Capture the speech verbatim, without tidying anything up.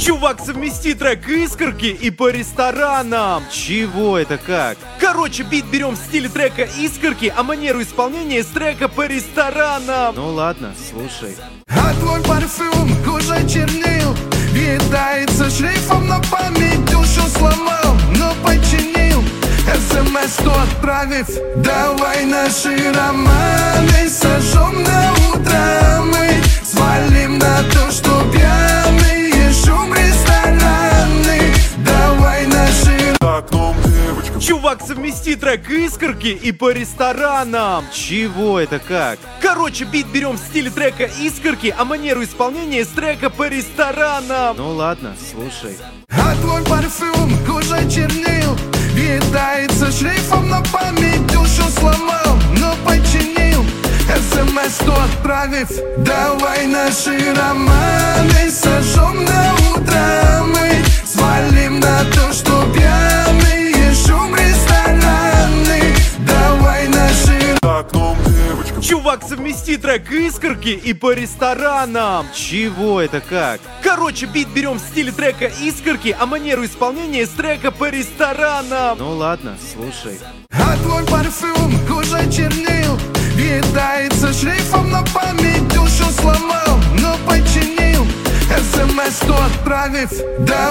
Чувак, совмести трек «Искорки» и «По ресторанам». Чего это как? Короче, бит берем в стиле трека «Искорки», а манеру исполнения с трека «По ресторанам». Ну ладно, слушай. А твой парфюм хуже чернил, витается шлейфом, но память душу сломал, но починил. СМС то отправив, давай наши романы сожжем на утро, мы свалим на то, что пьяные, шум рестораны. Давай наши окном, девочка. Чувак, совмести трек «Искорки» и «По ресторанам». Чего это как? Короче, бит берем в стиле трека «Искорки», а манеру исполнения с трека «По ресторанам». Ну ладно, слушай. А твой парфюм хуже чернил, витается шлейфом, но память душу сломал, но починил. СМС то отправив, давай наши романы сожжем на утро, мы свалим на то, что пьяные, шум рестораны. Давай наши окном, девочка. Чувак, совмести трек «Искорки» и «По ресторанам». Чего это как? Короче, бит берем в стиле трека «Искорки», а манеру исполнения с трека «По ресторанам». Ну ладно, слушай. А твой парфюм хуже чернил, витается шлейфом, но память душу сломал, но починил. СМС то отправив, да.